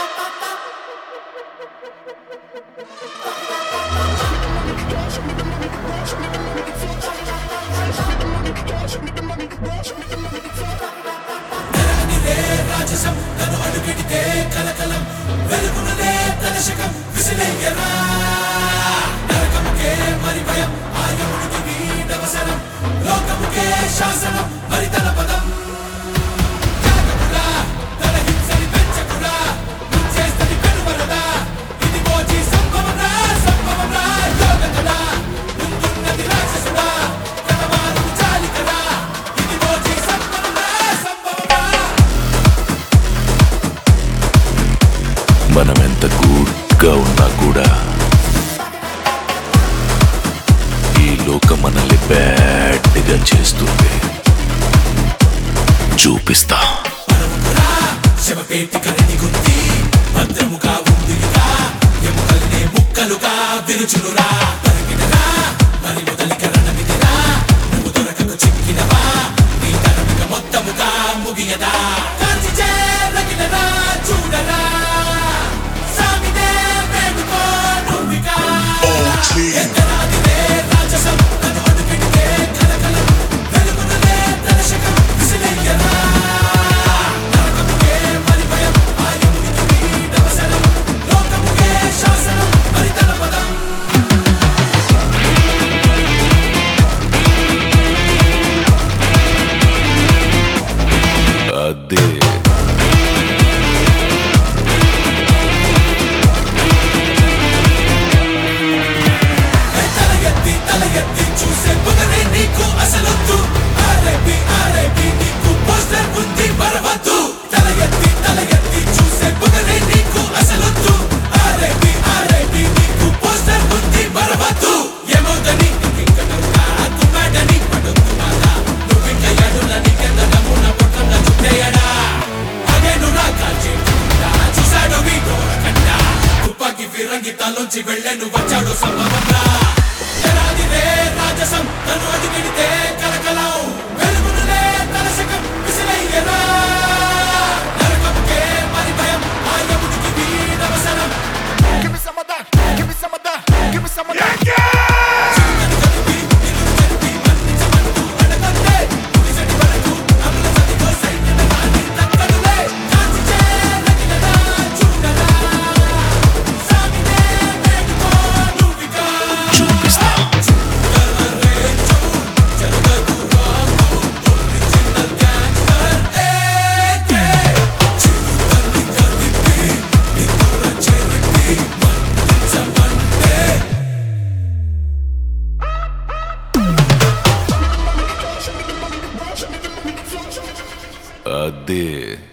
రాజసం తను అడుగెడితే కలకలం వెలుగునలే తలశకం విసిలేయరా నరకముకే మరి భయం ఆయముడికి వీడవసరం లోకముకే శాసనం మరి తన పదం తన హింసని పెంచకురా చేస్తది పెనుమరదా ఇది మోచి సంభవరా సంభవరా యోగతడా ముందున్నది రాక్షసుడా కథమాను చాలికరా ఇది మోచి సంభవరా సంభవరా మనమెంత గూడ్గా ఉన్నా కూడా ఈ లోకం మనల్ని బ్యాడ్గా చేస్తుంది. చూపిస్తా. శవపేటి కరని గుంది భద్రముగా ఉందిగా ఎముకల్నే ముక్కలుగా విరుచునురా పరిగినరా మరి మొదలిక రణమిదిరా నువ్వు దొరకకు చిక్కినవా నీ తరమిక మొత్తముగా ముగియదా కాంచి చేరగినరా చూడరా సామినే వేడుకో నువ్విగా ఎంతనాదినే రాజసం తను అడుగెడితే కలకలం వెలుగునలే తలశకం విసిలేయరా నరకముకే మరి భయం ఆయముడికి వీడవసరం లోకముకే శాసనం మరి తన పదం అదే తల ఎత్తి చూసే పొగరే నీకు అసలొద్దు ఆర్ఐపి నీకు పోస్టర్ ఉంది మరవద్దు తల ఎత్తి చూసే పొగరే నీకు అసలొద్దు ఆర్ఐపి నీకు పోస్టర్ ఉంది మరవద్దు ఏమవుదని ఇంకనవునా కుమ్మాడని పడొద్దు మాదా నువ్వింక ఎడున నీకెంత నమూనా పొట్టంగా చుట్టేయడా అగేనురా కాల్చేకుండా చూశాడు వీడోరకంట తుపాకి ఫిరంగి తలోంచి వెళ్ళెను వచ్చాడు సంభవంగా రాజసం తను అడుగెడితే కలకలం వెలుగునలే తలశకం విసిలేయరా నరకముకే మరి భయం ఆయముడికి వీడవసరం Give me some of that. Give me some of that. Give me some of that. చిరుకని కలిపి నిలువు జరిపి మన్నించమంటూ అడగంటే ముగిసటి వరకు అమల సదిగో సైన్యన కాని తక్కడులే కాంచి చేరగినదా చూడరా సామినే వేడుకో నువ్విగా చూపిస్తా. అదే